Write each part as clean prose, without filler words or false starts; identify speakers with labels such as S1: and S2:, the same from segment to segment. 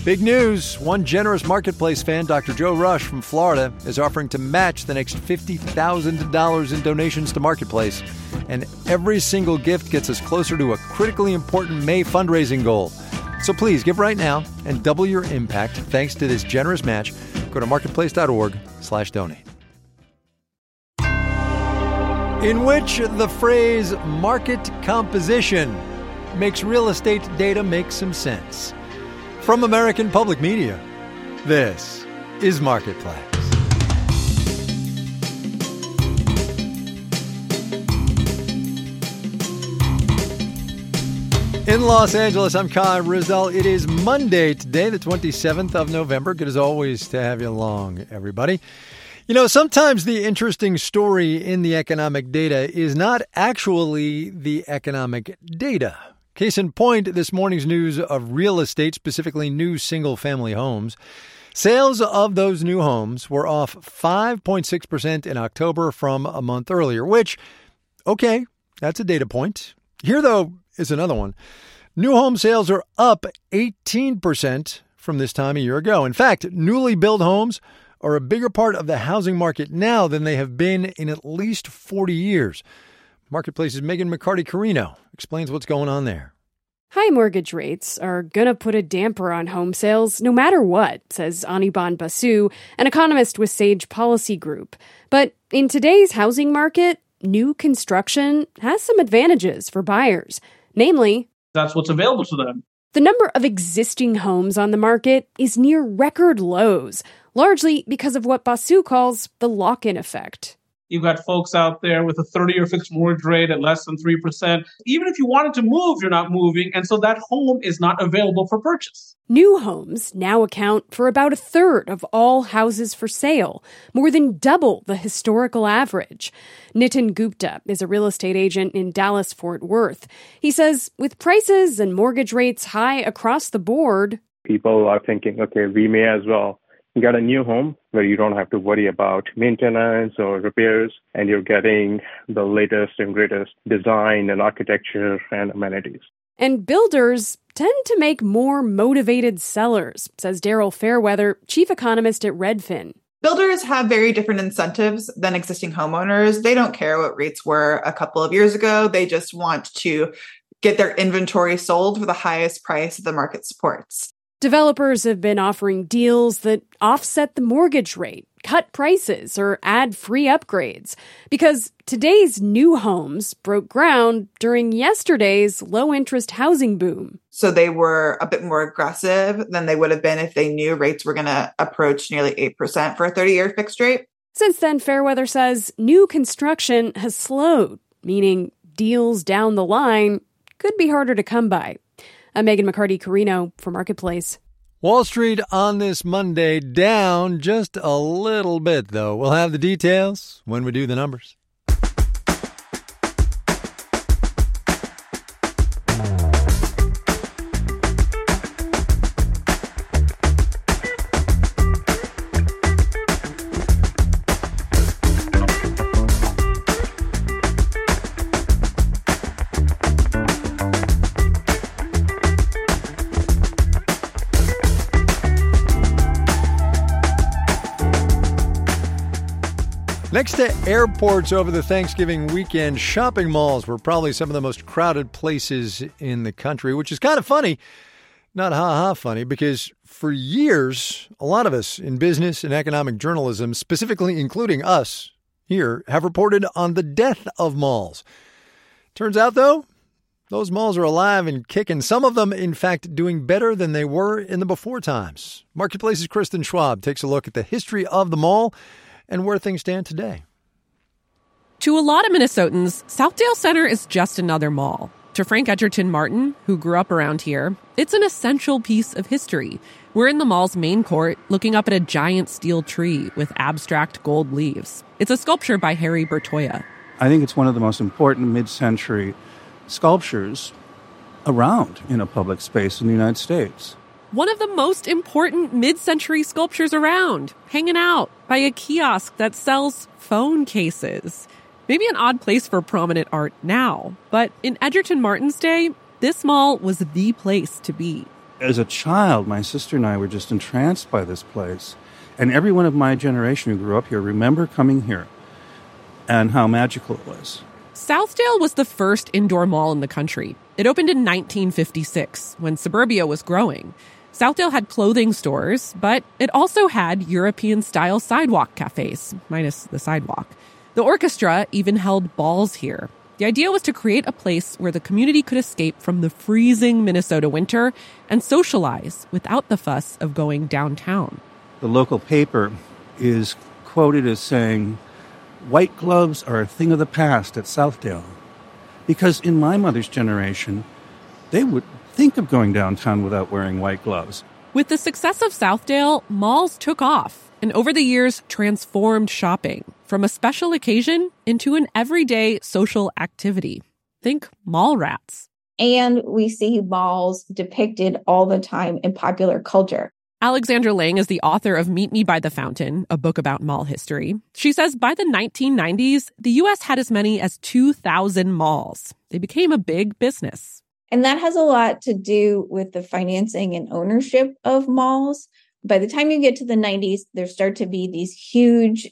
S1: Big news. One generous Marketplace fan, Dr. Joe Rush from Florida, is offering to match the next $50,000 in donations to Marketplace. And every single gift gets us closer to a critically important May fundraising goal. So please give right now and double your impact thanks to this generous match. Go to marketplace.org/donate. In which the phrase market composition makes real estate data make some sense. From American Public Media, this is Marketplace. In Los Angeles, I'm Kai Ryssdal. It is Monday today, the 27th of November. Good as always to have you along, everybody. You know, sometimes the interesting story in the economic data is not actually the economic data. Case in point, this morning's news of real estate, specifically new single-family homes. Sales of those new homes were off 5.6% in October from a month earlier, which, okay, that's a data point. Here, though, is another one. New home sales are up 18% from this time a year ago. In fact, newly built homes are a bigger part of the housing market now than they have been in at least 40 years. Marketplace's Megan McCarty-Carino explains what's going on there.
S2: High mortgage rates are going to put a damper on home sales no matter what, says Anirban Basu, an economist with Sage Policy Group. But in today's housing market, new construction has some advantages for buyers. Namely,
S3: that's what's available to them.
S2: The number of existing homes on the market is near record lows, largely because of what Basu calls the lock-in effect.
S3: You've got folks out there with a 30-year fixed mortgage rate at less than 3%. Even if you wanted to move, you're not moving, and so that home is not available for purchase.
S2: New homes now account for about a third of all houses for sale, more than double the historical average. Nitin Gupta is a real estate agent in Dallas-Fort Worth. He says with prices and mortgage rates high across the board,
S4: people are thinking, okay, we may as well get a new home where you don't have to worry about maintenance or repairs, and you're getting the latest and greatest design and architecture and amenities.
S2: And builders tend to make more motivated sellers, says Daryl Fairweather, chief economist at Redfin.
S5: Builders have very different incentives than existing homeowners. They don't care what rates were a couple of years ago. They just want to get their inventory sold for the highest price that the market supports.
S2: Developers have been offering deals that offset the mortgage rate, cut prices, or add free upgrades. Because today's new homes broke ground during yesterday's low-interest housing boom.
S5: So they were a bit more aggressive than they would have been if they knew rates were going to approach nearly 8% for a 30-year fixed rate.
S2: Since then, Fairweather says new construction has slowed, meaning deals down the line could be harder to come by. I'm Megan McCarty-Carino for Marketplace.
S1: Wall Street on this Monday down just a little bit, though. We'll have the details when we do the numbers. Next to airports over the Thanksgiving weekend, shopping malls were probably some of the most crowded places in the country, which is kind of funny. Not ha-ha funny, because for years, a lot of us in business and economic journalism, specifically including us here, have reported on the death of malls. Turns out, though, those malls are alive and kicking. Some of them, in fact, doing better than they were in the before times. Marketplace's Kristen Schwab takes a look at the history of the mall and where things stand today.
S6: To a lot of Minnesotans, Southdale Center is just another mall. To Frank Edgerton Martin, who grew up around here, it's an essential piece of history. We're in the mall's main court, looking up at a giant steel tree with abstract gold leaves. It's a sculpture by Harry Bertoia.
S7: I think it's one of the most important mid-century sculptures around in a public space in the United States.
S6: One of the most important mid-century sculptures around, hanging out by a kiosk that sells phone cases. Maybe an odd place for prominent art now, but in Edgerton Martin's day, this mall was the place to be.
S7: As a child, my sister and I were just entranced by this place. And everyone of my generation who grew up here remember coming here and how magical it was.
S6: Southdale was the first indoor mall in the country. It opened in 1956, when suburbia was growing. Southdale had clothing stores, but it also had European-style sidewalk cafes, minus the sidewalk. The orchestra even held balls here. The idea was to create a place where the community could escape from the freezing Minnesota winter and socialize without the fuss of going downtown.
S7: The local paper is quoted as saying, "White gloves are a thing of the past at Southdale." Because in my mother's generation, they would think of going downtown without wearing white gloves.
S6: With the success of Southdale, malls took off and over the years transformed shopping from a special occasion into an everyday social activity. Think mall rats.
S8: And we see malls depicted all the time in popular culture.
S6: Alexandra Lang is the author of Meet Me by the Fountain, a book about mall history. She says by the 1990s, the U.S. had as many as 2,000 malls. They became a big business.
S8: And that has a lot to do with the financing and ownership of malls. By the time you get to the 90s, there start to be these huge,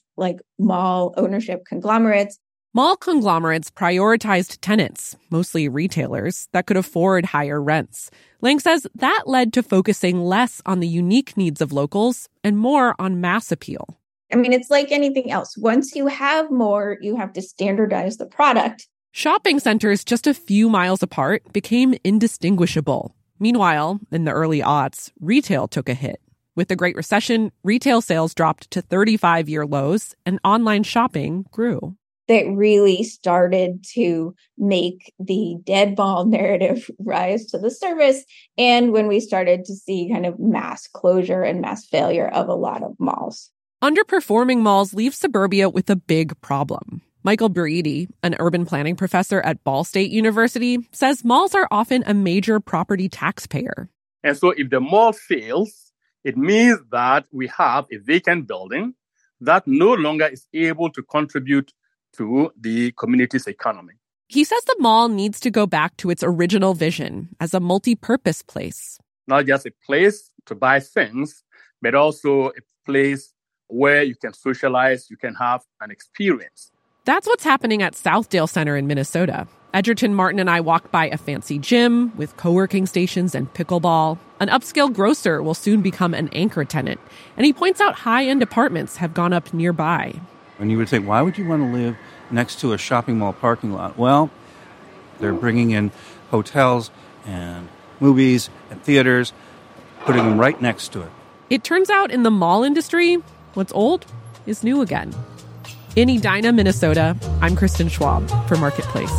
S8: mall ownership conglomerates.
S6: Mall conglomerates prioritized tenants, mostly retailers, that could afford higher rents. Lang says that led to focusing less on the unique needs of locals and more on mass appeal.
S8: I mean, it's like anything else. Once you have more, you have to standardize the product.
S6: Shopping centers just a few miles apart became indistinguishable. Meanwhile, in the early aughts, retail took a hit. With the Great Recession, retail sales dropped to 35-year lows and online shopping grew.
S8: That really started to make the dead mall narrative rise to the surface. And when we started to see kind of mass closure and mass failure of a lot of malls.
S6: Underperforming malls leave suburbia with a big problem. Michael Buriti, an urban planning professor at Ball State University, says malls are often a major property taxpayer.
S9: And so if the mall fails, it means that we have a vacant building that no longer is able to contribute to the community's economy.
S6: He says the mall needs to go back to its original vision as a multi-purpose place.
S9: Not just a place to buy things, but also a place where you can socialize, you can have an experience.
S6: That's what's happening at Southdale Center in Minnesota. Edgerton Martin and I walked by a fancy gym with co-working stations and pickleball. An upscale grocer will soon become an anchor tenant, and he points out high-end apartments have gone up nearby.
S7: And you would think, why would you want to live next to a shopping mall parking lot? Well, they're bringing in hotels and movies and theaters, putting them right next to it.
S6: It turns out in the mall industry, what's old is new again. In Edina, Minnesota, I'm Kristen Schwab for Marketplace.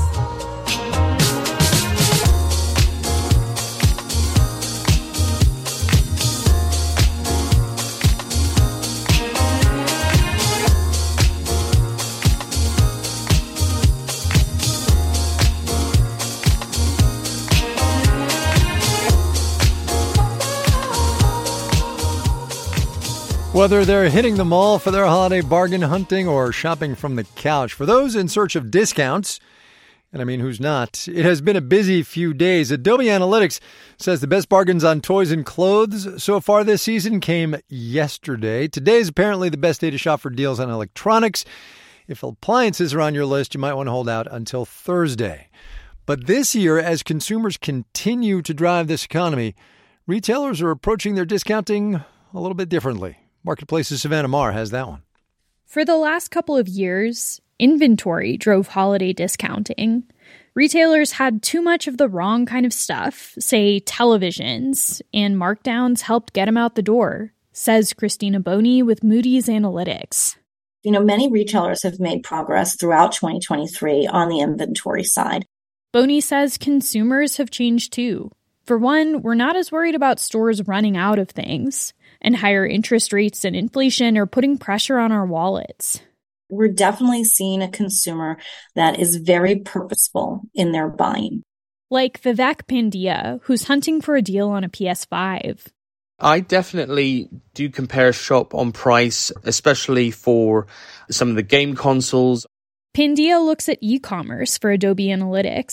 S1: Whether they're hitting the mall for their holiday bargain hunting or shopping from the couch, for those in search of discounts, and I mean, who's not, it has been a busy few days. Adobe Analytics says the best bargains on toys and clothes so far this season came yesterday. Today is apparently the best day to shop for deals on electronics. If appliances are on your list, you might want to hold out until Thursday. But this year, as consumers continue to drive this economy, retailers are approaching their discounting a little bit differently. Marketplace's Savannah Marr has that one.
S10: For the last couple of years, inventory drove holiday discounting. Retailers had too much of the wrong kind of stuff, say televisions, and markdowns helped get them out the door, says Christina Boney with Moody's Analytics.
S11: Many retailers have made progress throughout 2023 on the inventory side.
S10: Boney says consumers have changed too. For one, we're not as worried about stores running out of things, and higher interest rates and inflation are putting pressure on our wallets.
S11: We're definitely seeing a consumer that is very purposeful in their buying.
S10: Like Vivek Pandya, who's hunting for a deal on a PS5.
S12: I definitely do compare shop on price, especially for some of the game consoles.
S10: Pandya looks at e-commerce for Adobe Analytics.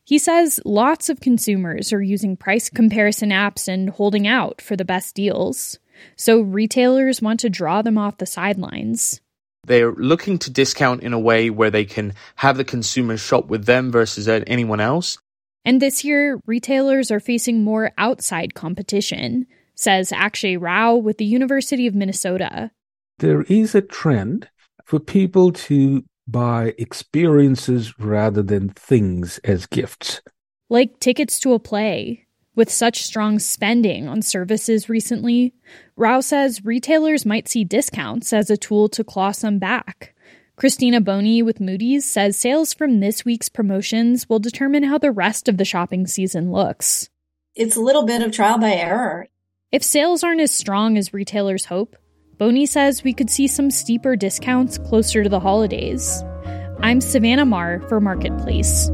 S10: He says lots of consumers are using price comparison apps and holding out for the best deals. So retailers want to draw them off the sidelines.
S12: They're looking to discount in a way where they can have the consumer shop with them versus anyone else.
S10: And this year, retailers are facing more outside competition, says Akshay Rao with the University of Minnesota.
S13: There is a trend for people to buy experiences rather than things as gifts.
S10: Like tickets to a play. With such strong spending on services recently, Rao says retailers might see discounts as a tool to claw some back. Christina Boney with Moody's says sales from this week's promotions will determine how the rest of the shopping season looks.
S11: It's a little bit of trial by error.
S10: If sales aren't as strong as retailers hope, Boney says we could see some steeper discounts closer to the holidays. I'm Savannah Marr for Marketplace.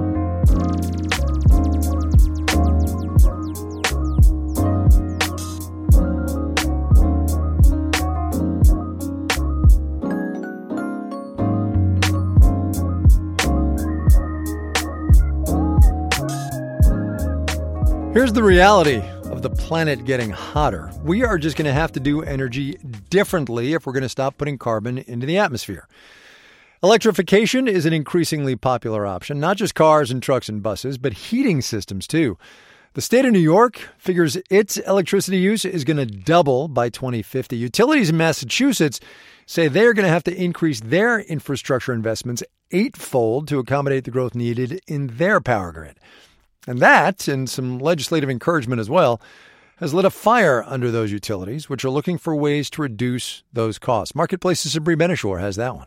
S1: Here's the reality of the planet getting hotter. We are just going to have to do energy differently if we're going to stop putting carbon into the atmosphere. Electrification is an increasingly popular option, not just cars and trucks and buses, but heating systems too. The state of New York figures its electricity use is going to double by 2050. Utilities in Massachusetts say they're going to have to increase their infrastructure investments eightfold to accommodate the growth needed in their power grid. And that, and some legislative encouragement as well, has lit a fire under those utilities, which are looking for ways to reduce those costs. Marketplace's Sabri Benishore has that one.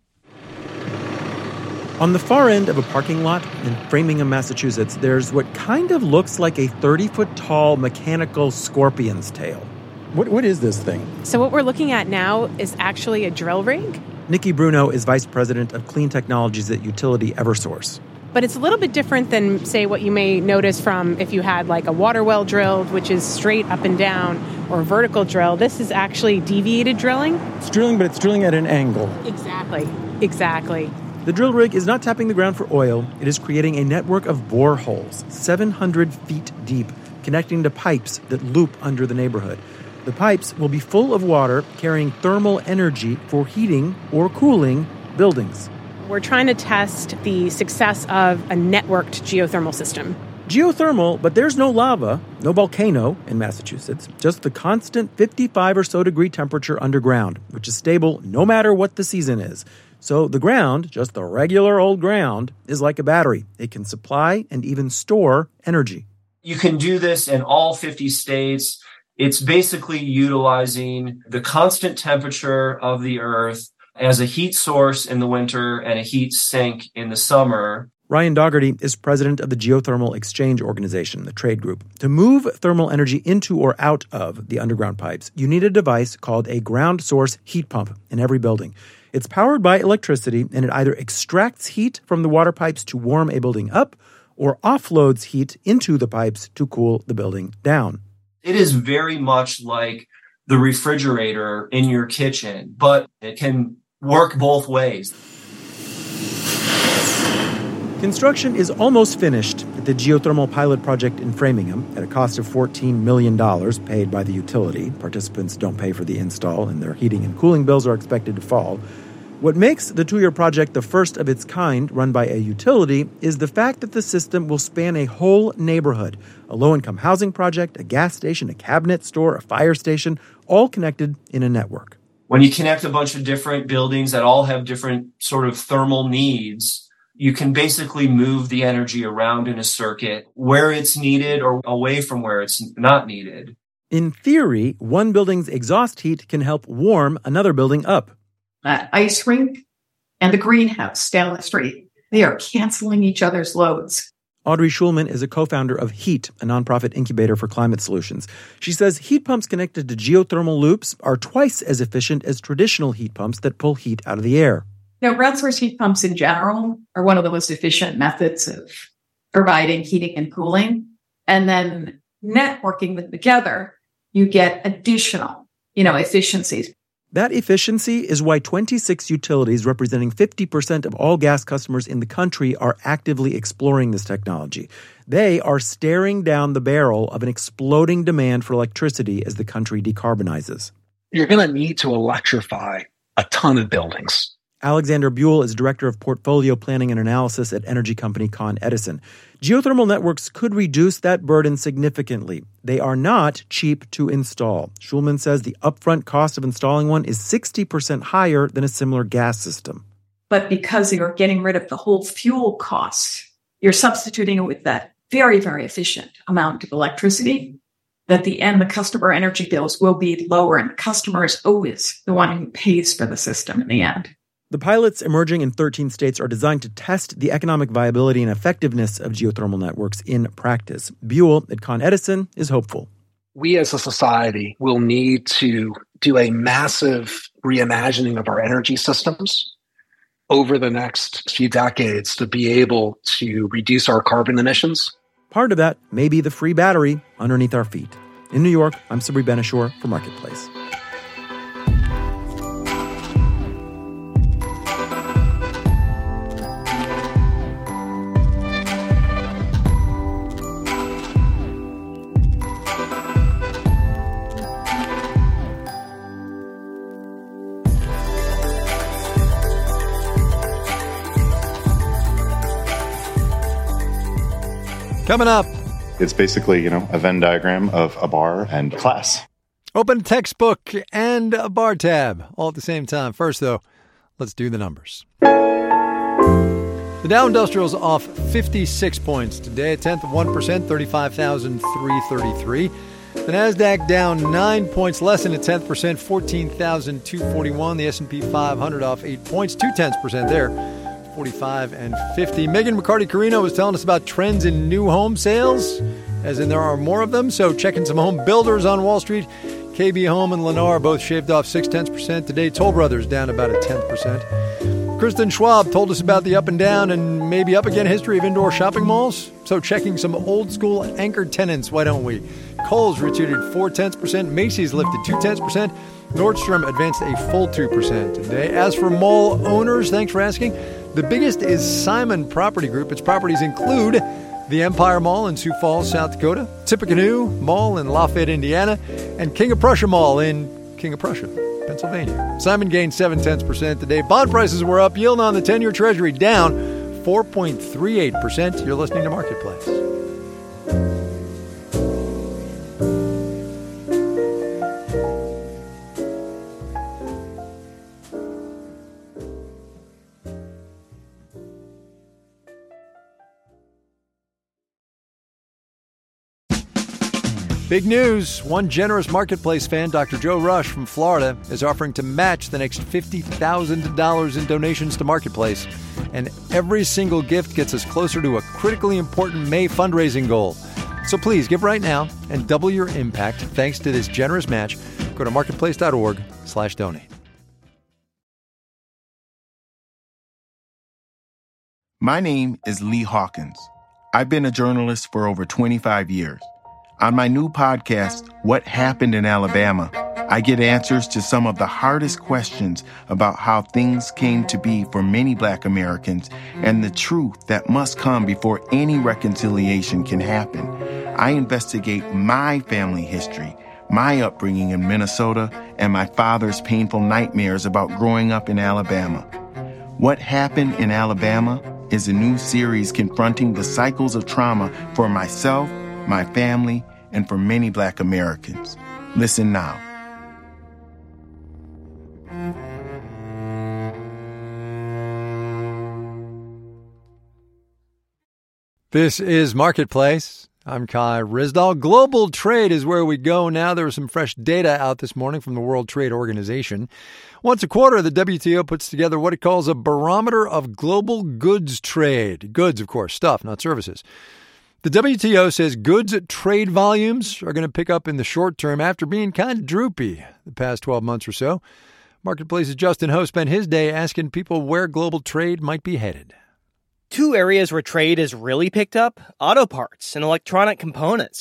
S14: On the far end of a parking lot in Framingham, Massachusetts, there's what kind of looks like a 30-foot-tall mechanical scorpion's tail. What is this thing?
S15: So what we're looking at now is actually a drill rig.
S14: Nikki Bruno is Vice President of Clean Technologies at utility Eversource.
S15: But it's a little bit different than, say, what you may notice from if you had like a water well drilled, which is straight up and down, or a vertical drill. This is actually deviated drilling.
S14: It's drilling, but it's drilling at an angle.
S15: Exactly.
S14: The drill rig is not tapping the ground for oil. It is creating a network of boreholes, 700 feet deep, connecting to pipes that loop under the neighborhood. The pipes will be full of water, carrying thermal energy for heating or cooling buildings.
S15: We're trying to test the success of a networked geothermal system.
S14: Geothermal, but there's no lava, no volcano in Massachusetts, just the constant 55 or so degree temperature underground, which is stable no matter what the season is. So the ground, just the regular old ground, is like a battery. It can supply and even store energy.
S16: You can do this in all 50 states. It's basically utilizing the constant temperature of the earth as a heat source in the winter and a heat sink in the summer.
S14: Ryan Dougherty is president of the Geothermal Exchange Organization, the trade group. To move thermal energy into or out of the underground pipes, you need a device called a ground source heat pump in every building. It's powered by electricity, and it either extracts heat from the water pipes to warm a building up or offloads heat into the pipes to cool the building down.
S16: It is very much like the refrigerator in your kitchen, but it can work both ways.
S14: Construction is almost finished at the geothermal pilot project in Framingham at a cost of $14 million paid by the utility. Participants don't pay for the install, and their heating and cooling bills are expected to fall. What makes the two-year project the first of its kind run by a utility is the fact that the system will span a whole neighborhood, a low-income housing project, a gas station, a cabinet store, a fire station, all connected in a network.
S16: When you connect a bunch of different buildings that all have different sort of thermal needs, you can basically move the energy around in a circuit where it's needed or away from where it's not needed.
S14: In theory, one building's exhaust heat can help warm another building up.
S17: That ice rink and the greenhouse down the street, they are canceling each other's loads.
S14: Audrey Schulman is a co-founder of HEAT, a nonprofit incubator for climate solutions. She says heat pumps connected to geothermal loops are twice as efficient as traditional heat pumps that pull heat out of the air.
S17: Ground source heat pumps in general are one of the most efficient methods of providing heating and cooling. And then networking them together, you get additional, efficiencies.
S14: That efficiency is why 26 utilities representing 50% of all gas customers in the country are actively exploring this technology. They are staring down the barrel of an exploding demand for electricity as the country decarbonizes.
S18: You're going to need to electrify a ton of buildings.
S14: Alexander Buell is Director of Portfolio Planning and Analysis at energy company Con Edison. Geothermal networks could reduce that burden significantly. They are not cheap to install. Schulman says the upfront cost of installing one is 60% higher than a similar gas system.
S17: But because you're getting rid of the whole fuel cost, you're substituting it with that very, very efficient amount of electricity. At the end, the customer energy bills will be lower, and the customer is always the one who pays for the system in the end.
S14: The pilots emerging in 13 states are designed to test the economic viability and effectiveness of geothermal networks in practice. Buell at Con Edison is hopeful.
S18: We as a society will need to do a massive reimagining of our energy systems over the next few decades to be able to reduce our carbon emissions.
S14: Part of that may be the free battery underneath our feet. In New York, I'm Sabri Benishore for Marketplace.
S1: Coming up.
S19: It's basically, a Venn diagram of a bar and class.
S1: Open textbook and a bar tab all at the same time. First, though, let's do the numbers. The Dow Industrial's off 56 points today, a tenth of 1%, 35,333. The Nasdaq down 9 points, less than a tenth percent, 14,241. The S&P 500 off 8 points, 0.2% there. 45 and 50. Megan McCarty-Carino was telling us about trends in new home sales, as in there are more of them. So checking some home builders on Wall Street. KB Home and Lennar both shaved off 0.6% today. Toll Brothers down about a 10%. Kristen Schwab told us about the up and down and maybe up again history of indoor shopping malls. So checking some old school anchored tenants, why don't we? Kohl's retreated 0.4%. Macy's lifted 0.2%. Nordstrom advanced a full 2% today. As for mall owners, thanks for asking. The biggest is Simon Property Group. Its properties include the Empire Mall in Sioux Falls, South Dakota, Tippecanoe Mall in Lafayette, Indiana, and King of Prussia Mall in King of Prussia, Pennsylvania. Simon gained 0.7% today. Bond prices were up. Yield on the 10-year Treasury down 4.38%. You're listening to Marketplace. Big news. One generous Marketplace fan, Dr. Joe Rush from Florida, is offering to match the next $50,000 in donations to Marketplace. And every single gift gets us closer to a critically important May fundraising goal. So please give right now and double your impact thanks to this generous match. Go to marketplace.org/donate.
S20: My name is Lee Hawkins. I've been a journalist for over 25 years. On my new podcast, What Happened in Alabama, I get answers to some of the hardest questions about how things came to be for many Black Americans and the truth that must come before any reconciliation can happen. I investigate my family history, my upbringing in Minnesota, and my father's painful nightmares about growing up in Alabama. What Happened in Alabama is a new series confronting the cycles of trauma for myself, my family, and for many Black Americans. Listen now.
S1: This is Marketplace. I'm Kai Ryssdal. Global trade is where we go now. There was some fresh data out this morning from the World Trade Organization. Once a quarter, the WTO puts together what it calls a barometer of global goods trade. Goods, of course, stuff, not services. The WTO says goods trade volumes are going to pick up in the short term after being kind of droopy the past 12 months or so. Marketplace's Justin Ho spent his day asking people where global trade might be headed.
S21: Two areas where trade has really picked up: auto parts and electronic components.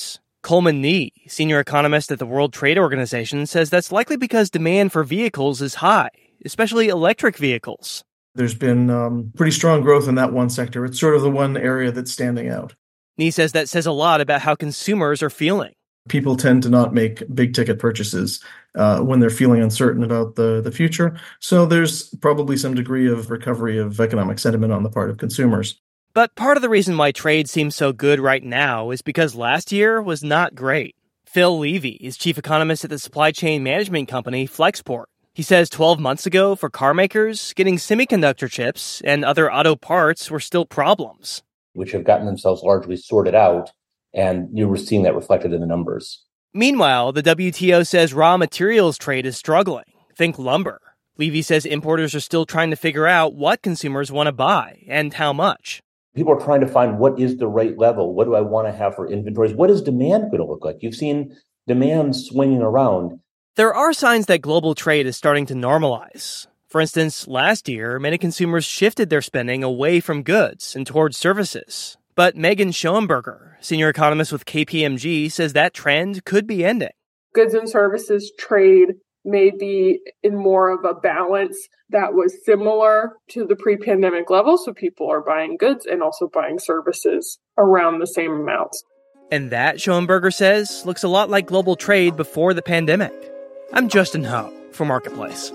S21: Coleman Nee, senior economist at the World Trade Organization, says that's likely because demand for vehicles is high, especially electric vehicles.
S22: There's been pretty strong growth in that one sector. It's sort of the one area that's standing out.
S21: Nee says that says a lot about how consumers are feeling.
S22: People tend to not make big ticket purchases when they're feeling uncertain about the future. So there's probably some degree of recovery of economic sentiment on the part of consumers.
S21: But part of the reason why trade seems so good right now is because last year was not great. Phil Levy is chief economist at the supply chain management company Flexport. He says 12 months ago, for car makers, getting semiconductor chips and other auto parts were still problems,
S23: which have gotten themselves largely sorted out, and you were seeing that reflected in the numbers.
S21: Meanwhile, the WTO says raw materials trade is struggling. Think lumber. Levy says importers are still trying to figure out what consumers want to buy and how much.
S23: People are trying to find what is the right level. What do I want to have for inventories? What is demand going to look like? You've seen demand swinging around.
S21: There are signs that global trade is starting to normalize. For instance, last year, many consumers shifted their spending away from goods and towards services. But Megan Schoenberger, senior economist with KPMG, says that trend could be ending.
S24: Goods and services trade may be in more of a balance that was similar to the pre-pandemic level. So people are buying goods and also buying services around the same amounts.
S21: And that, Schoenberger says, looks a lot like global trade before the pandemic. I'm Justin Ho for Marketplace.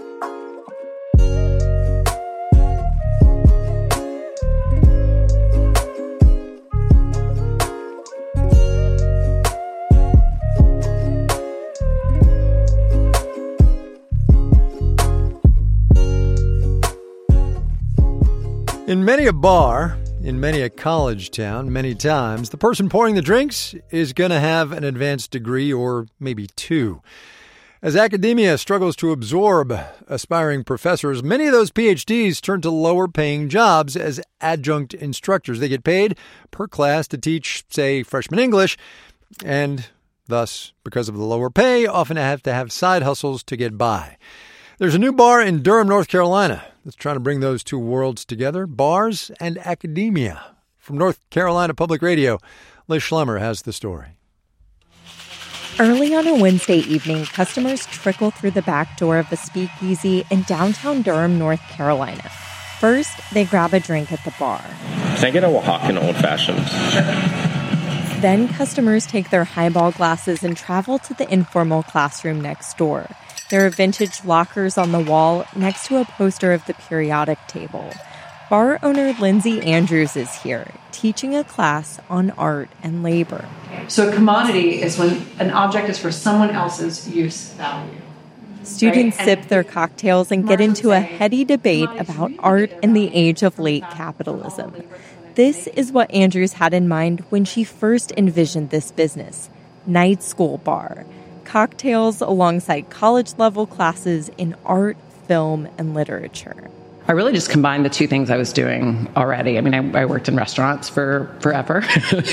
S1: In many a bar, in many a college town, many times, the person pouring the drinks is going to have an advanced degree or maybe two. As academia struggles to absorb aspiring professors, many of those PhDs turn to lower-paying jobs as adjunct instructors. They get paid per class to teach, say, freshman English, and thus, because of the lower pay, often have to have side hustles to get by. There's a new bar in Durham, North Carolina, that's trying to bring those two worlds together, bars and academia. From North Carolina Public Radio, Liz Schlemmer has the story.
S25: Early on a Wednesday evening, customers trickle through the back door of the Speakeasy in downtown Durham, North Carolina. First, they grab a drink at the bar.
S26: Can I get a Oaxacan old-fashioned?
S25: Then customers take their highball glasses and travel to the informal classroom next door. There are vintage lockers on the wall next to a poster of the periodic table. Bar owner Lindsay Andrews is here, teaching a class on art and labor.
S27: So a commodity is when an object is for someone else's use value.
S25: Students sip their cocktails and get into a heady debate about art in the age of late capitalism. This is what Andrews had in mind when she first envisioned this business, Night School Bar. Cocktails alongside college-level classes in art, film, and literature.
S28: I really just combined the two things I was doing already. I mean, I worked in restaurants for forever,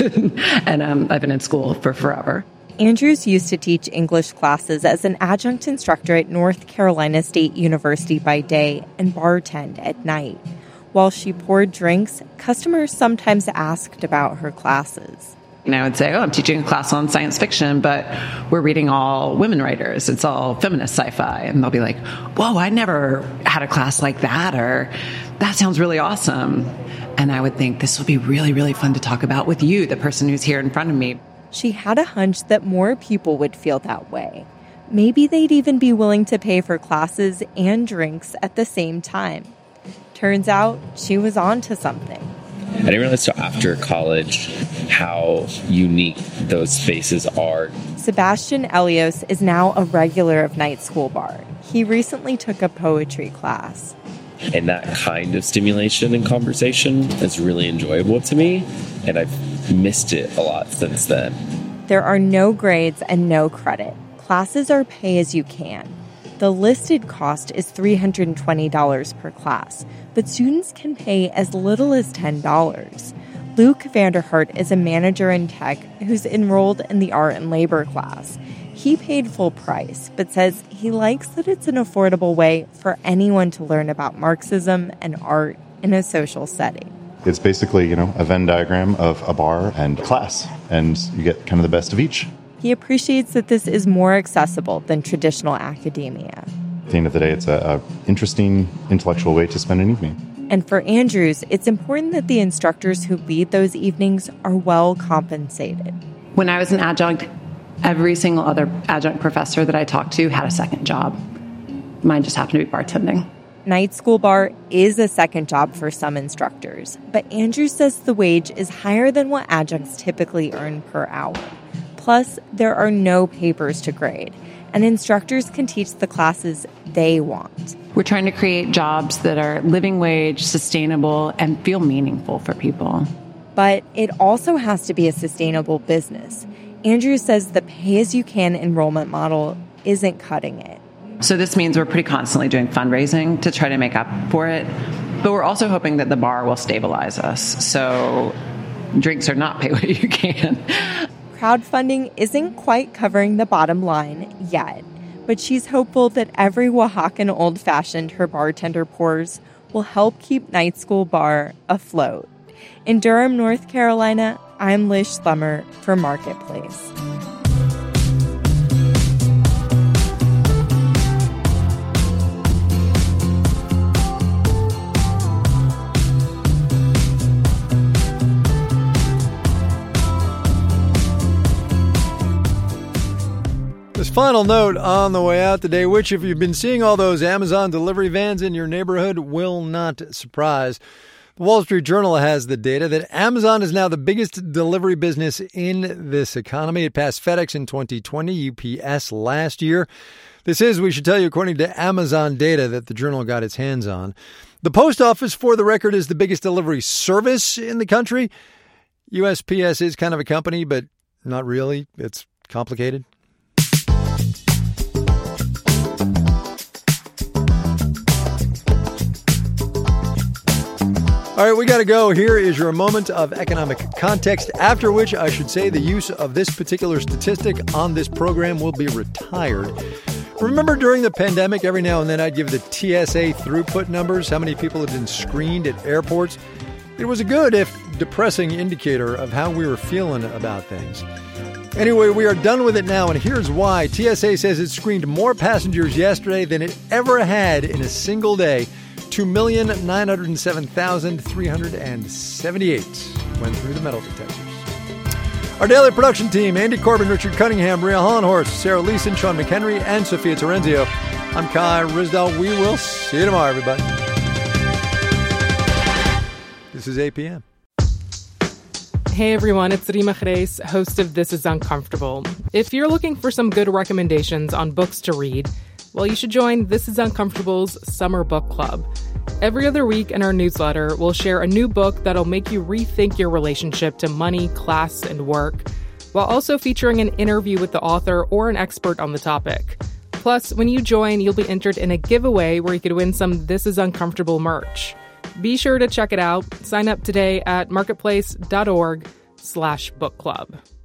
S28: and I've been in school for forever.
S25: Andrews used to teach English classes as an adjunct instructor at North Carolina State University by day and bartend at night. While she poured drinks, customers sometimes asked about her classes.
S28: And I would say, I'm teaching a class on science fiction, but we're reading all women writers. It's all feminist sci-fi. And they'll be like, whoa, I never had a class like that, or that sounds really awesome. And I would think, this will be really, really fun to talk about with you, the person who's here in front of me.
S25: She had a hunch that more people would feel that way. Maybe they'd even be willing to pay for classes and drinks at the same time. Turns out she was on to something.
S26: I didn't realize till after college how unique those spaces are.
S25: Sebastian Elios is now a regular of Night School Bar. He recently took a poetry class.
S26: And that kind of stimulation and conversation is really enjoyable to me, and I've missed it a lot since then.
S25: There are no grades and no credit. Classes are pay as you can. The listed cost is $320 per class, but students can pay as little as $10. Luke Vanderhart is a manager in tech who's enrolled in the art and labor class. He paid full price, but says he likes that it's an affordable way for anyone to learn about Marxism and art in a social setting.
S19: It's basically, a Venn diagram of a bar and class, and you get kind of the best of each.
S25: He appreciates that this is more accessible than traditional academia.
S19: At the end of the day, it's an interesting intellectual way to spend an evening.
S25: And for Andrews, it's important that the instructors who lead those evenings are well compensated.
S28: When I was an adjunct, every single other adjunct professor that I talked to had a second job. Mine just happened to be bartending.
S25: Night school bar is a second job for some instructors, but Andrews says the wage is higher than what adjuncts typically earn per hour. Plus, there are no papers to grade, and instructors can teach the classes they want.
S28: We're trying to create jobs that are living wage, sustainable, and feel meaningful for people.
S25: But it also has to be a sustainable business. Andrews says the pay-as-you-can enrollment model isn't cutting it.
S28: So this means we're pretty constantly doing fundraising to try to make up for it. But we're also hoping that the bar will stabilize us. So drinks are not pay what you can.
S25: Crowdfunding isn't quite covering the bottom line yet, but she's hopeful that every Oaxacan old-fashioned her bartender pours will help keep Night School Bar afloat. In Durham, North Carolina, I'm Liz Schlemmer for Marketplace.
S1: This final note on the way out today, which if you've been seeing all those Amazon delivery vans in your neighborhood will not surprise. The Wall Street Journal has the data that Amazon is now the biggest delivery business in this economy. It passed FedEx in 2020, UPS last year. This is, we should tell you, according to Amazon data that the Journal got its hands on. The Post Office, for the record, is the biggest delivery service in the country. USPS is kind of a company, but not really. It's complicated. All right, we got to go. Here is your moment of economic context, after which I should say the use of this particular statistic on this program will be retired. Remember during the pandemic, every now and then I'd give the TSA throughput numbers, how many people had been screened at airports. It was a good, if depressing, indicator of how we were feeling about things. Anyway, we are done with it now, and here's why. TSA says it screened more passengers yesterday than it ever had in a single day. 2,907,378 went through the metal detectors. Our daily production team, Andy Corbin, Richard Cunningham, Maria Hollenhorst, Sarah Leeson, Sean McHenry, and Sophia Terenzio. I'm Kai Ryssdal. We will see you tomorrow, everybody. This is APM.
S2: Hey everyone, it's Rima Chreis, host of This Is Uncomfortable. If you're looking for some good recommendations on books to read, well, you should join This Is Uncomfortable's Summer Book Club. Every other week in our newsletter, we'll share a new book that'll make you rethink your relationship to money, class, and work, while also featuring an interview with the author or an expert on the topic. Plus, when you join, you'll be entered in a giveaway where you could win some This Is Uncomfortable merch. Be sure to check it out. Sign up today at marketplace.org/book club.